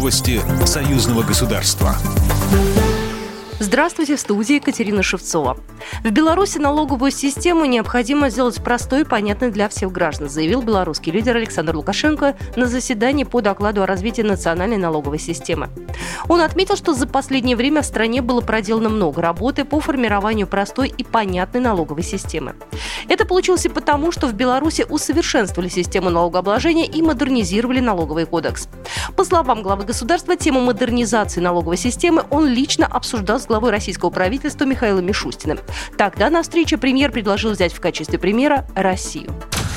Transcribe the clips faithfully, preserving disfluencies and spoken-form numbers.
Новости союзного государства. Здравствуйте, в студии Екатерина Шевцова. В Беларуси налоговую систему необходимо сделать простой и понятной для всех граждан, заявил белорусский лидер Александр Лукашенко на заседании по докладу о развитии национальной налоговой системы. Он отметил, что за последнее время в стране было проделано много работы по формированию простой и понятной налоговой системы. Это получилось и потому, что в Беларуси усовершенствовали систему налогообложения и модернизировали налоговый кодекс. По словам главы государства, тему модернизации налоговой системы он лично обсуждал с главой российского правительства Михаилом Мишустиным. Тогда на встрече премьер предложил взять в качестве примера Россию.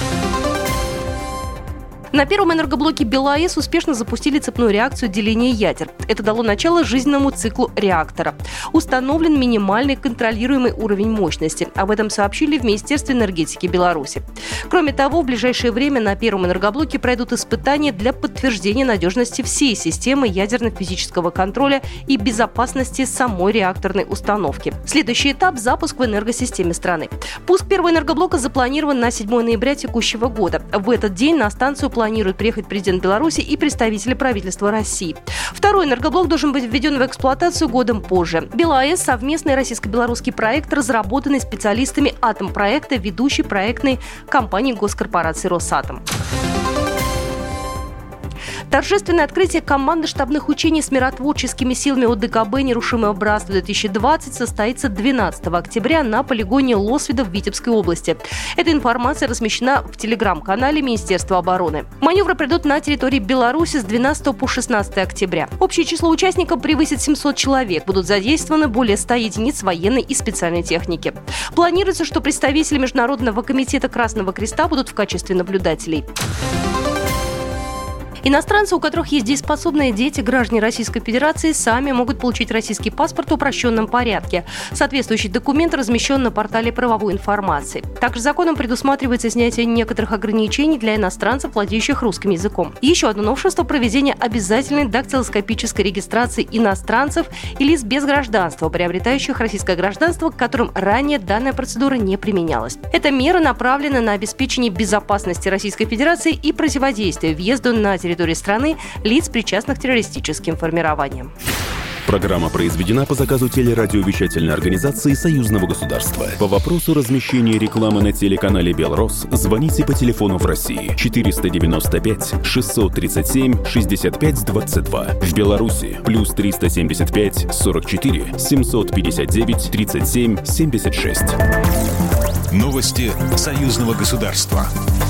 На первом энергоблоке БелАЭС успешно запустили цепную реакцию деления ядер. Это дало начало жизненному циклу реактора. Установлен минимальный контролируемый уровень мощности. Об этом сообщили в Министерстве энергетики Беларуси. Кроме того, в ближайшее время на первом энергоблоке пройдут испытания для подтверждения надежности всей системы ядерно-физического контроля и безопасности самой реакторной установки. Следующий этап – запуск в энергосистеме страны. Пуск первого энергоблока запланирован на седьмое ноября текущего года. В этот день на станцию планирует приехать президент Беларуси и представители правительства России. Второй энергоблок должен быть введен в эксплуатацию годом позже. БелАЭС – совместный российско-белорусский проект, разработанный специалистами Атомпроекта, ведущей проектной компании госкорпорации «Росатом». Торжественное открытие команды штабных учений с миротворческими силами ОДКБ «Нерушимое братство-две тысячи двадцать» состоится двенадцатого октября на полигоне Лосвида в Витебской области. Эта информация размещена в телеграм-канале Министерства обороны. Маневры пройдут на территории Беларуси с двенадцатого по шестнадцатое октября. Общее число участников превысит семьсот человек. Будут задействованы более ста единиц военной и специальной техники. Планируется, что представители Международного комитета Красного Креста будут в качестве наблюдателей. Иностранцы, у которых есть дееспособные дети, граждане Российской Федерации, сами могут получить российский паспорт в упрощенном порядке. Соответствующий документ размещен на портале правовой информации. Также законом предусматривается снятие некоторых ограничений для иностранцев, владеющих русским языком. Еще одно новшество – проведение обязательной дактилоскопической регистрации иностранцев и лиц без гражданства, приобретающих российское гражданство, к которым ранее данная процедура не применялась. Эта мера направлена на обеспечение безопасности Российской Федерации и противодействие въезду на территорию территории страны лиц, причастных к террористическим формированиям. Программа произведена по заказу телерадиовещательной организации Союзного государства. По вопросу размещения рекламы на телеканале «Белрос» звоните по телефону в России четыреста девяносто пять шестьсот тридцать семь шестьдесят пять двадцать два. В Беларуси плюс триста семьдесят пять сорок четыре семьсот пятьдесят девять тридцать семь семьдесят шесть. Новости союзного государства.